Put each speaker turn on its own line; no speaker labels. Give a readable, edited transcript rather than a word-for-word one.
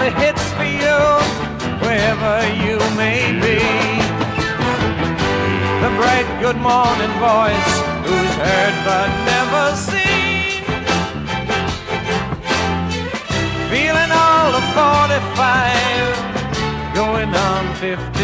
the hits for you, wherever you may be. The bright good morning voice, who's heard but never seen. Feeling all of 45, going on 50.